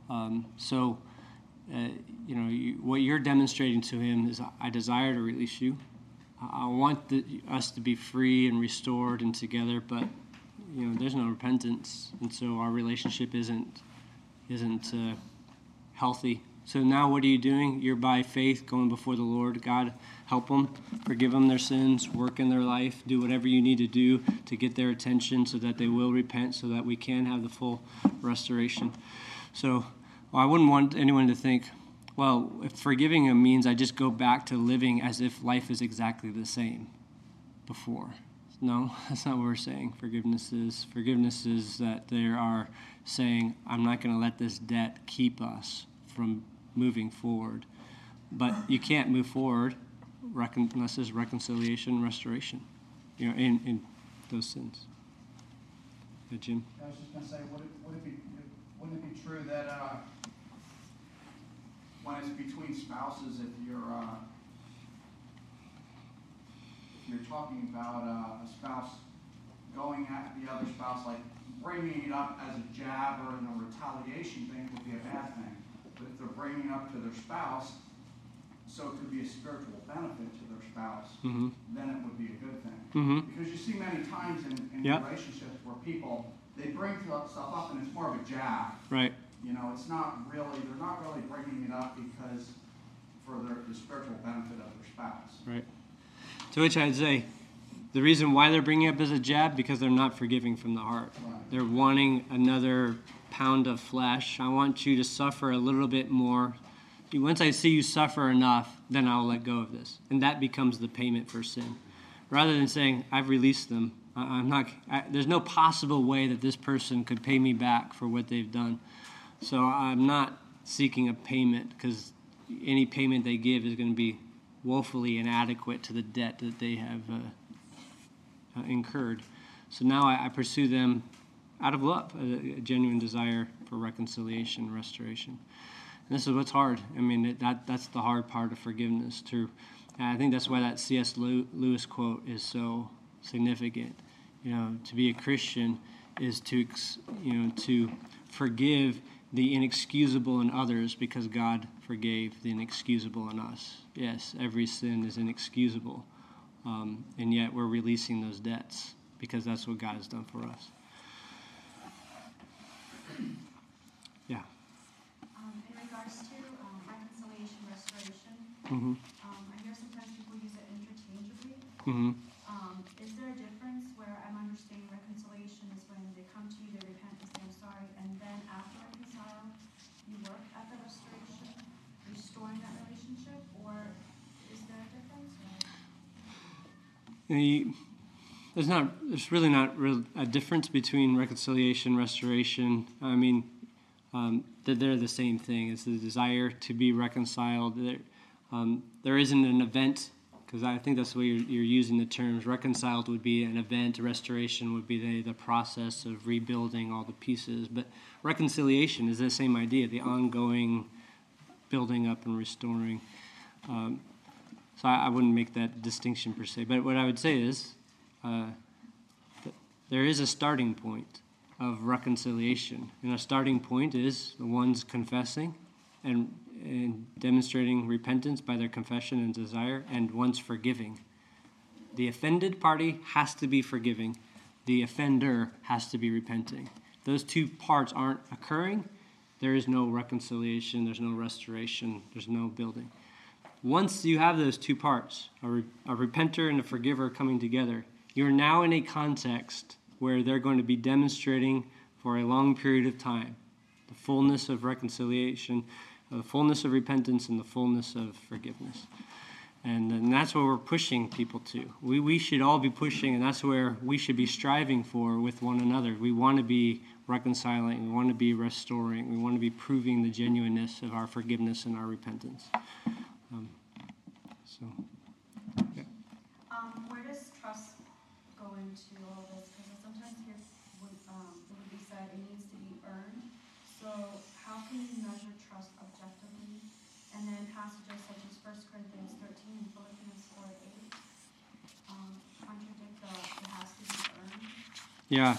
What you're demonstrating to him is, I desire to release you. I want us to be free and restored and together, but there's no repentance, and so our relationship isn't healthy. So now what are you doing? You're by faith going before the Lord. God, help them, forgive them their sins, work in their life, do whatever you need to do to get their attention so that they will repent, so that we can have the full restoration. So I wouldn't want anyone to think, well, if forgiving them means I just go back to living as if life is exactly the same before. No, that's not what we're saying. Forgiveness is that they are saying, I'm not going to let this debt keep us from moving forward. But you can't move forward unless there's reconciliation and restoration, in those sins. Yeah, Jim? I was just going to say, wouldn't it be true that when it's between spouses, if you're talking about a spouse going at the other spouse, like bringing it up as a jab or in a retaliation thing would be a bad thing. But if they're bringing it up to their spouse, so it could be a spiritual benefit to their spouse, then it would be a good thing. Because you see many times in relationships where people, they bring stuff up and it's more of a jab. Right. It's not really, they're not really bringing it up because for the spiritual benefit of their spouse. Right. To which I'd say, the reason why they're bringing it up as a jab, because they're not forgiving from the heart. Right. They're wanting another pound of flesh. I want you to suffer a little bit more. Once I see you suffer enough, then I'll let go of this. And that becomes the payment for sin. Rather than saying, I've released them. There's no possible way that this person could pay me back for what they've done. So I'm not seeking a payment, because any payment they give is going to be woefully inadequate to the debt that they have incurred. So now I pursue them out of love, a genuine desire for reconciliation and restoration. And this is what's hard. I mean, that's the hard part of forgiveness, too. And I think that's why that C.S. Lewis quote is so significant. To be a Christian is to forgive the inexcusable in others because God forgave the inexcusable in us. Yes, every sin is inexcusable, and yet we're releasing those debts because that's what God has done for us. Yeah. In regards to reconciliation Mm-hmm. I hear sometimes people use it interchangeably. Mm-hmm. Is there a difference where I'm understanding reconciliation is when they come to you, they repent and say, I'm sorry, and then after reconcile, you work at the restoration, restoring that relationship, or is there a difference? There's really not a difference between reconciliation, restoration. I mean, they're the same thing. It's the desire to be reconciled. There isn't an event, because I think that's the way you're using the terms. Reconciled would be an event. Restoration would be the process of rebuilding all the pieces. But reconciliation is the same idea, the ongoing building up and restoring. So I wouldn't make that distinction per se. But what I would say is that there is a starting point of reconciliation. And a starting point is the ones confessing and demonstrating repentance by their confession and desire, and one's forgiving. The offended party has to be forgiving. The offender has to be repenting. Those two parts aren't occurring. There is no reconciliation. There's no restoration. There's no building. Once you have those two parts, a repenter and a forgiver coming together, you're now in a context where they're going to be demonstrating for a long period of time the fullness of reconciliation, the fullness of repentance, and the fullness of forgiveness. And that's what we're pushing people to. We should all be pushing, and that's where we should be striving for with one another. We want to be reconciling. We want to be restoring. We want to be proving the genuineness of our forgiveness and our repentance. Where does trust go into all this? Because I sometimes hear it would be said it needs to be earned. So how can you measure trust objectively? And then passages such as 1 Corinthians 13 and Philippians 4:8 contradict it has to be earned. Yeah.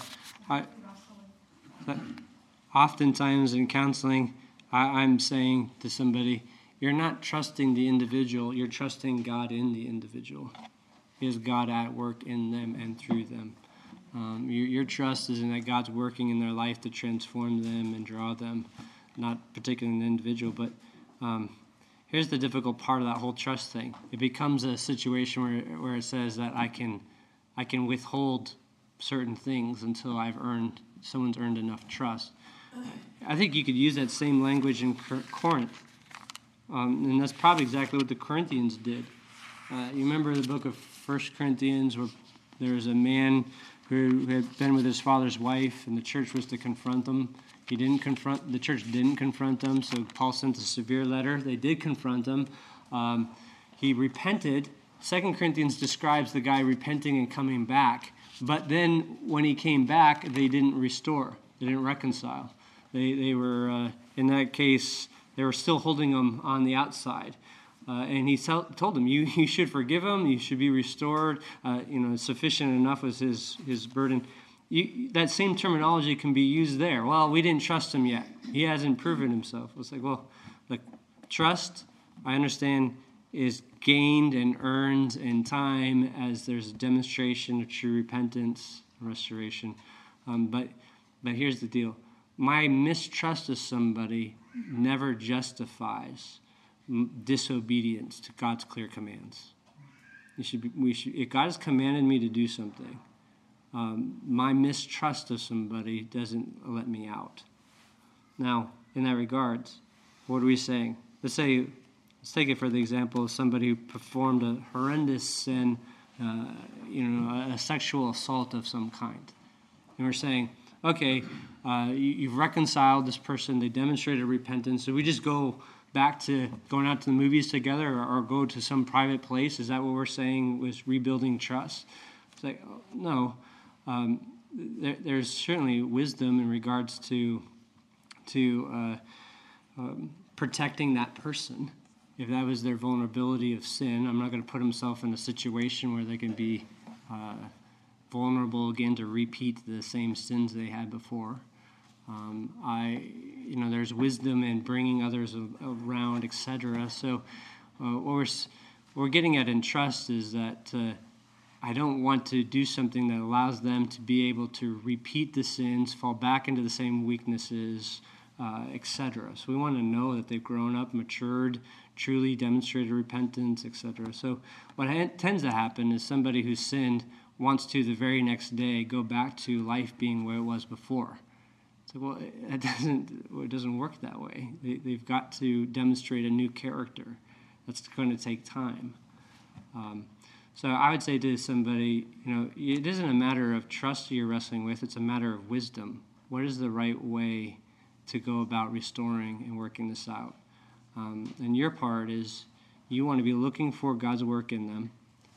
Oftentimes in counseling, I'm saying to somebody, you're not trusting the individual, you're trusting God in the individual. Is God at work in them and through them? Your trust is in that God's working in their life to transform them and draw them, not particularly the individual. But here's the difficult part of that whole trust thing. It becomes a situation where it says that I can withhold certain things until someone's earned enough trust. I think you could use that same language in Corinth. And that's probably exactly what the Corinthians did. You remember the book of 1 Corinthians where there was a man who had been with his father's wife, and the church was to confront him. The church didn't confront him, so Paul sent a severe letter. They did confront him. He repented. 2 Corinthians describes the guy repenting and coming back. But then when he came back, they didn't restore. They didn't reconcile. They were, in that case, they were still holding him on the outside. And he told them, you should forgive him, you should be restored, sufficient enough was his burden. That same terminology can be used there. Well, we didn't trust him yet. He hasn't proven himself. It's like, well, trust, I understand, is gained and earned in time as there's a demonstration of true repentance and restoration. But here's the deal. My mistrust of somebody never justifies disobedience to God's clear commands. If God has commanded me to do something, my mistrust of somebody doesn't let me out. Now, in that regard, what are we saying? Let's take it for the example of somebody who performed a horrendous sin, a sexual assault of some kind. And we're saying, okay, you've reconciled this person, they demonstrated repentance, so we just go back to going out to the movies together or go to some private place? Is that what we're saying was rebuilding trust? It's like, no. There's certainly wisdom in regards to protecting that person. If that was their vulnerability of sin, I'm not going to put himself in a situation where they can be vulnerable again to repeat the same sins they had before. There's wisdom in bringing others around, etc. So what we're getting at in trust is that I don't want to do something that allows them to be able to repeat the sins, fall back into the same weaknesses, etc. So we want to know that they've grown up, matured, truly demonstrated repentance, etc. So what tends to happen is somebody who's sinned wants to the very next day go back to life being where it was before. So well, it doesn't work that way. They've got to demonstrate a new character. That's going to take time. So I would say to somebody, it isn't a matter of trust you're wrestling with, it's a matter of wisdom. What is the right way to go about restoring and working this out? And your part is you want to be looking for God's work in them.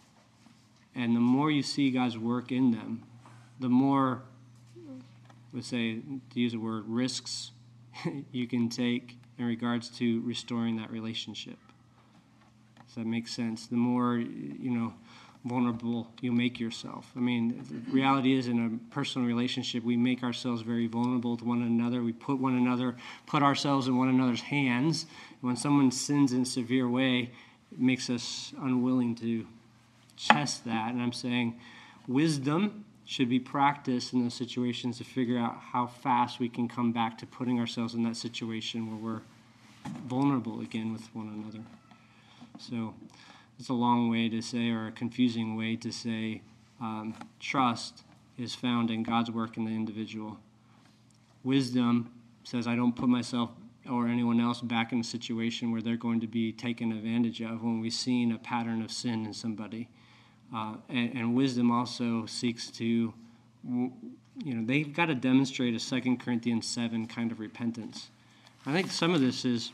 And the more you see God's work in them, the more, let's say, to use the word, risks you can take in regards to restoring that relationship. Does that make sense? The more, vulnerable you make yourself. I mean, the reality is in a personal relationship, we make ourselves very vulnerable to one another. We put ourselves in one another's hands. When someone sins in a severe way, it makes us unwilling to test that. And I'm saying wisdom should be practiced in those situations to figure out how fast we can come back to putting ourselves in that situation where we're vulnerable again with one another. So it's a long way to say, or a confusing way to say, trust is found in God's work in the individual. Wisdom says I don't put myself or anyone else back in a situation where they're going to be taken advantage of when we've seen a pattern of sin in somebody. And wisdom also seeks to, they've got to demonstrate a 2 Corinthians 7 kind of repentance. I think some of this is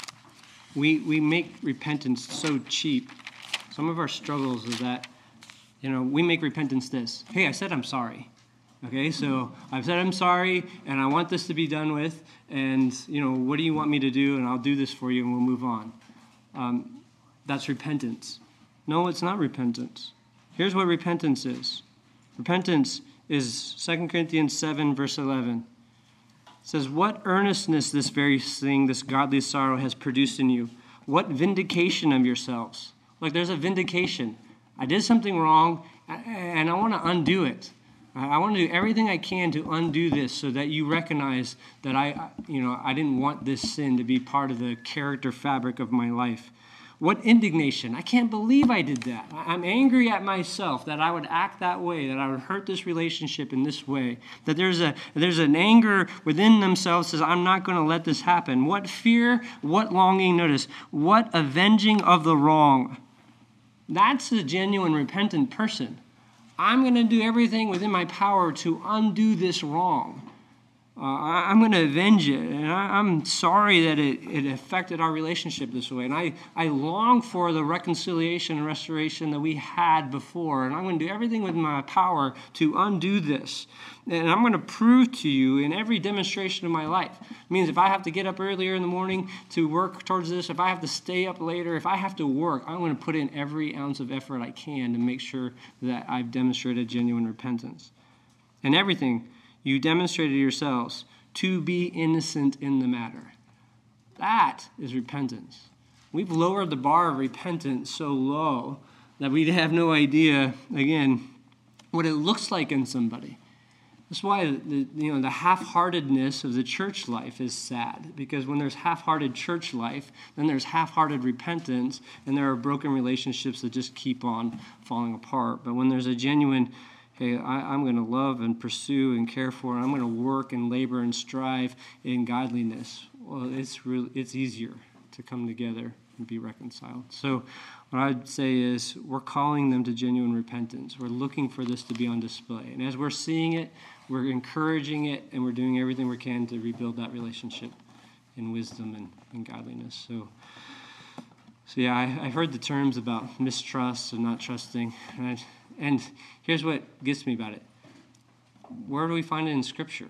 we make repentance so cheap. Some of our struggles is that, we make repentance this. Hey, I said I'm sorry. Okay, so I've said I'm sorry, and I want this to be done with, and, what do you want me to do? And I'll do this for you, and we'll move on. That's repentance. No, it's not repentance. Here's what repentance is. Repentance is 2 Corinthians 7, verse 11. It says, what earnestness this very thing, this godly sorrow has produced in you. What vindication of yourselves. Like there's a vindication. I did something wrong, and I want to undo it. I want to do everything I can to undo this so that you recognize that I didn't want this sin to be part of the character fabric of my life. What indignation. I can't believe I did that. I'm angry at myself that I would act that way, that I would hurt this relationship in this way, that there's an anger within themselves that says, I'm not going to let this happen. What fear, what longing, notice, what avenging of the wrong. That's a genuine repentant person. I'm going to do everything within my power to undo this wrong. I'm going to avenge it, and I'm sorry that it affected our relationship this way, and I long for the reconciliation and restoration that we had before, and I'm going to do everything within my power to undo this, and I'm going to prove to you in every demonstration of my life. It means if I have to get up earlier in the morning to work towards this, if I have to stay up later, if I have to work, I'm going to put in every ounce of effort I can to make sure that I've demonstrated genuine repentance. And everything you demonstrated yourselves to be innocent in the matter. That is repentance. We've lowered the bar of repentance so low that we have no idea, again, what it looks like in somebody. That's why the half-heartedness of the church life is sad, because when there's half-hearted church life, then there's half-hearted repentance, and there are broken relationships that just keep on falling apart. But when there's a genuine, hey, I'm going to love and pursue and care for, and I'm going to work and labor and strive in godliness, well, it's easier to come together and be reconciled. So what I'd say is we're calling them to genuine repentance. We're looking for this to be on display. And as we're seeing it, we're encouraging it, and we're doing everything we can to rebuild that relationship in wisdom and godliness. So yeah, I've heard the terms about mistrust and not trusting, and here's what gets me about it. Where do we find it in Scripture?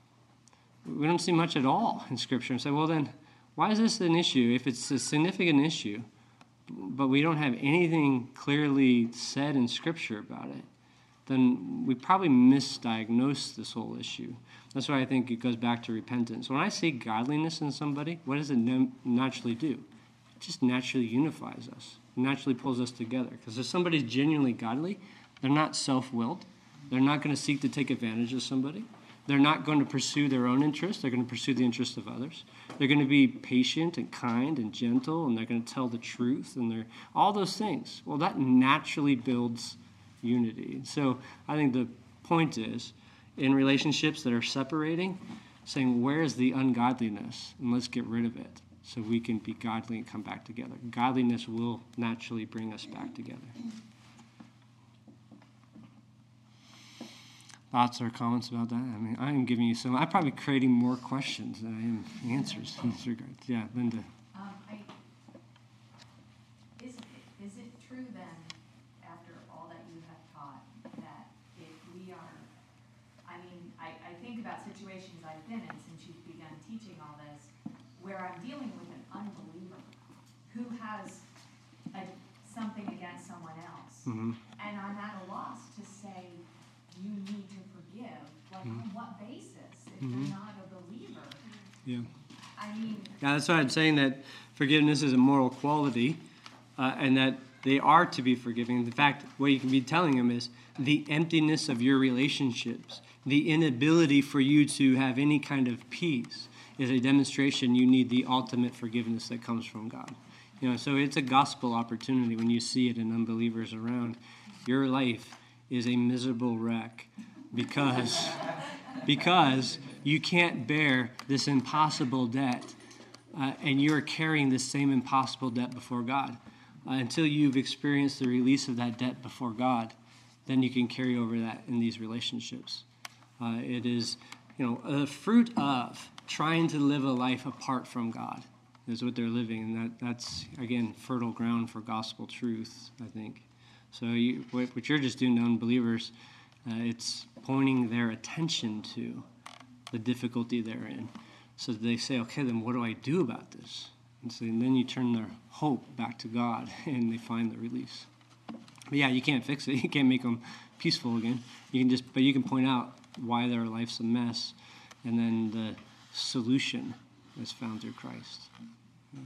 We don't see much at all in Scripture. And say, well, then, why is this an issue? If it's a significant issue, but we don't have anything clearly said in Scripture about it, then we probably misdiagnosed this whole issue. That's why I think it goes back to repentance. When I see godliness in somebody, what does it naturally do? It just naturally unifies us. It naturally pulls us together. Because if somebody's genuinely godly, they're not self-willed. They're not going to seek to take advantage of somebody. They're not going to pursue their own interests. They're going to pursue the interests of others. They're going to be patient and kind and gentle, and they're going to tell the truth, and they're all those things. Well, that naturally builds unity. So I think the point is, in relationships that are separating, saying, where is the ungodliness? And let's get rid of it so we can be godly and come back together. Godliness will naturally bring us back together. Thoughts or comments about that? I mean, I am giving you some. I'm probably creating more questions than I am answers in this regard. Yeah, Linda. Is it true then, after all that you have taught, that if we are, I think about situations I've been in since you've begun teaching all this, where I'm dealing with an unbeliever who has something against someone else, Mm-hmm. and I'm at a loss to say, you need to forgive. Like, on what basis? If they're not a believer. Yeah. I mean, Yeah, that's why I'm saying that forgiveness is a moral quality, and that they are to be forgiving. In fact, what you can be telling them is the emptiness of your relationships, the inability for you to have any kind of peace is a demonstration you need the ultimate forgiveness that comes from God. So it's a gospel opportunity when you see it in unbelievers around. Your life is a miserable wreck because you can't bear this impossible debt, and you're carrying the same impossible debt before God. Until you've experienced the release of that debt before God, then you can carry over that in these relationships. It is, a fruit of trying to live a life apart from God is what they're living, and that's, again, fertile ground for gospel truth, I think. So what you're just doing to unbelievers, it's pointing their attention to the difficulty they're in. So they say, okay, then what do I do about this? And then you turn their hope back to God, and they find the release. But yeah, you can't fix it. You can't make them peaceful again. But you can point out why their life's a mess, and then the solution is found through Christ. Yeah.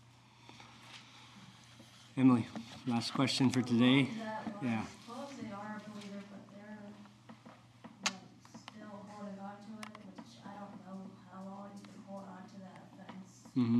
Emily, last question for today. Yeah. Suppose they are a believer, but they're still holding on to it, which I don't know how long you can hold on to that offense. Mm-hmm.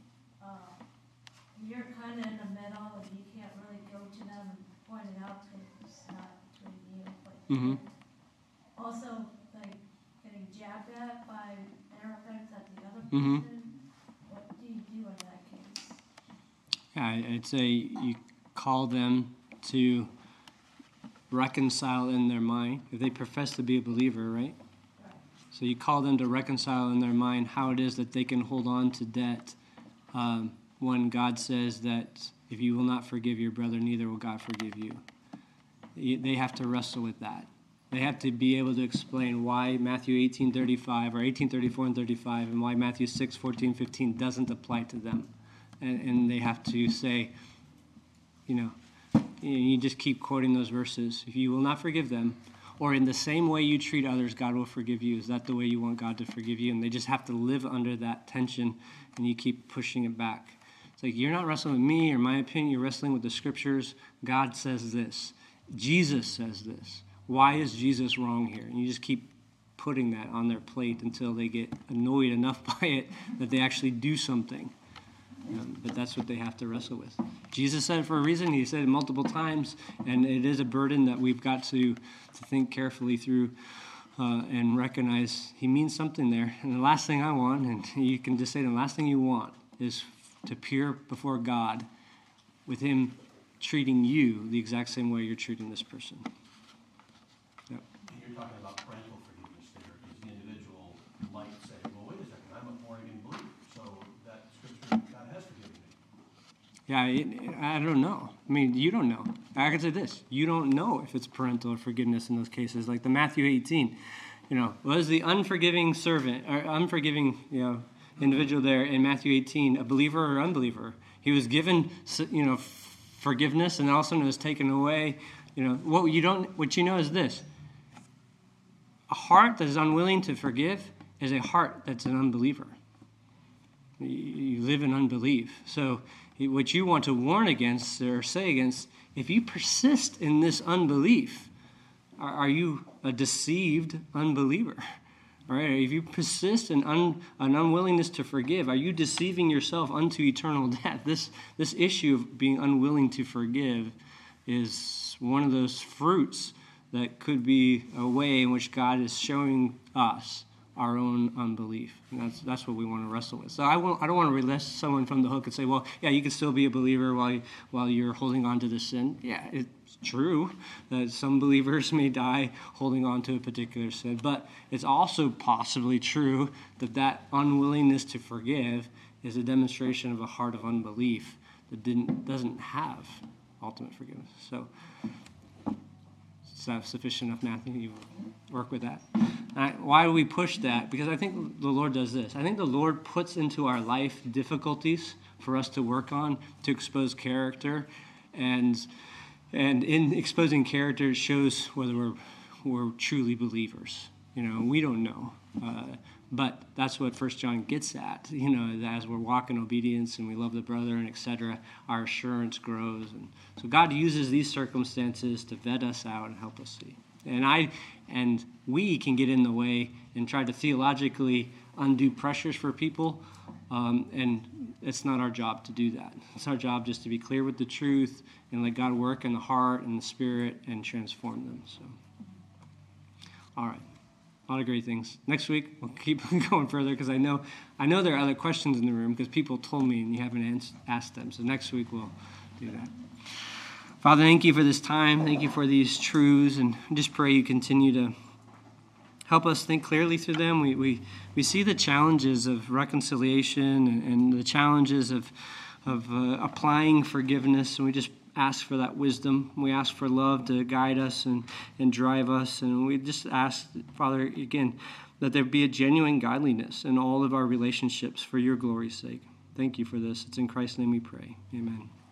You're kind of in the middle, and you can't really go to them and point it out because it's not between you. But Mm-hmm. also, like getting jabbed at by their offense at the other Mm-hmm. person. What do you do in that case? Yeah, I'd say you call them to reconcile in their mind. If they profess to be a believer, right? Right. So you call them to reconcile in their mind how it is that they can hold on to debt when God says that if you will not forgive your brother, neither will God forgive you. They have to wrestle with that. They have to be able to explain why Matthew 18:35 or 18:34 and 35 and why Matthew 6:14, 15 doesn't apply to them. And they have to say, you just keep quoting those verses. If you will not forgive them, or in the same way you treat others, God will forgive you. Is that the way you want God to forgive you? And they just have to live under that tension, and you keep pushing it back. It's like, you're not wrestling with me or my opinion. You're wrestling with the scriptures. God says this. Jesus says this. Why is Jesus wrong here? And you just keep putting that on their plate until they get annoyed enough by it that they actually do something. But that's what they have to wrestle with. Jesus said it for a reason. He said it multiple times, and it is a burden that we've got to think carefully through and recognize he means something there. And the last thing I want, and you can just say the last thing you want, is to appear before God with him treating you the exact same way you're treating this person. Yep. And you're talking about parental forgiveness there, because the individual might say, well, wait a second, I'm a born-again believer, so that scripture, God has forgiven me. Yeah, I don't know. I mean, you don't know. I can say this. You don't know if it's parental forgiveness in those cases. Like the Matthew 18, was the unforgiving servant, or unforgiving, individual there in Matthew 18 a believer or unbeliever? He was given, forgiveness, and all of a sudden it was taken away. What you know is this: a heart that is unwilling to forgive is a heart that's an unbeliever. You live in unbelief. So what you want to warn against or say against, if you persist in this unbelief, are you a deceived unbeliever? All right? If you persist in an unwillingness to forgive, are you deceiving yourself unto eternal death? This issue of being unwilling to forgive is one of those fruits that could be a way in which God is showing us our own unbelief. And that's what we want to wrestle with. So I don't want to release someone from the hook and say, well, yeah, you can still be a believer while you're holding on to the sin. Yeah, it's true that some believers may die holding on to a particular sin, but it's also possibly true that unwillingness to forgive is a demonstration of a heart of unbelief that doesn't have ultimate forgiveness. So is that sufficient enough, Matthew? You work with that? Why do we push that? Because I think the Lord does this. I think the Lord puts into our life difficulties for us to work on, to expose character. And in exposing character, it shows whether we're truly believers. We don't know. But that's what 1 John gets at. As we're walking obedience and we love the brother and etc., our assurance grows. And so God uses these circumstances to vet us out and help us see. And we can get in the way and try to theologically undo pressures for people, and it's not our job to do that. It's our job just to be clear with the truth and let God work in the heart and the spirit and transform them. So, all right. A lot of great things. Next week, we'll keep going further because I know there are other questions in the room because people told me and you haven't asked them. So next week, we'll do that. Father, thank you for this time. Thank you for these truths. And just pray you continue to help us think clearly through them. We see the challenges of reconciliation and the challenges of applying forgiveness. And we just ask for that wisdom. We ask for love to guide us and drive us. And we just ask, Father, again, that there be a genuine godliness in all of our relationships for your glory's sake. Thank you for this. It's in Christ's name we pray. Amen.